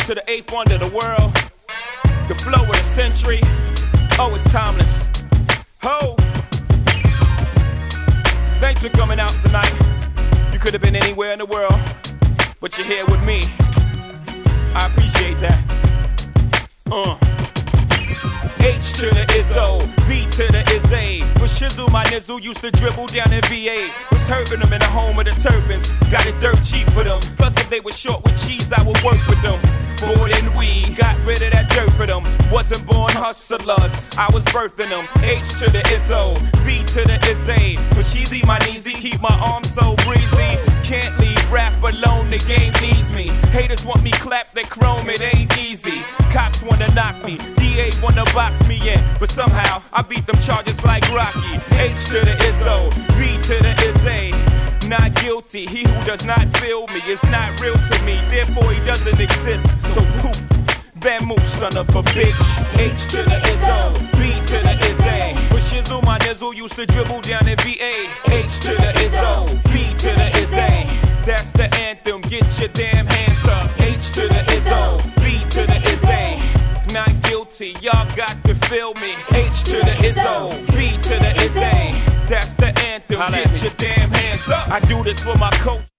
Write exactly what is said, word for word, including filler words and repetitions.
to the eighth wonder of the world, the flow of the century. Oh, it's timeless. Ho! Thanks for coming out tonight. You could have been anywhere in the world, but you're here with me. I appreciate that. Uh. H to the Izzo, V to the Izzy. For shizzle, my nizzle used to dribble down in V A. Was herbing them in the home of the turbans. Got it dirt cheap for them. Plus, if they were short with cheese, I would work with them. More than we got rid of that dirt for them. Wasn't born hustlers, I was birthing them. H to the Izzo, V to the Izzy. For sheezy, my kneesy, keep my arms so breezy. Can't leave rap alone, the game needs me. Haters want me clapped, they chrome, it ain't easy. Cops wanna knock me, D A wanna box me in, but somehow I beat them charges like Rocky. H to the Izzo, V to the Izzy. Not guilty, he who does not feel me is not real to me, therefore he doesn't exist. So poof, Vamoose, son of a bitch. H to the Izzo, V to the Izzy. For shizzle, my nizzle used to dribble down in V A. H to the Izzo, V to the Izzy. That's the anthem, get your damn hands up. H to the Izzo, V to the Izzy. Not guilty, y'all got to feel me. H to the Izzo, V to the Izzy. That's the anthem, get your damn hands up. I do this for my coach.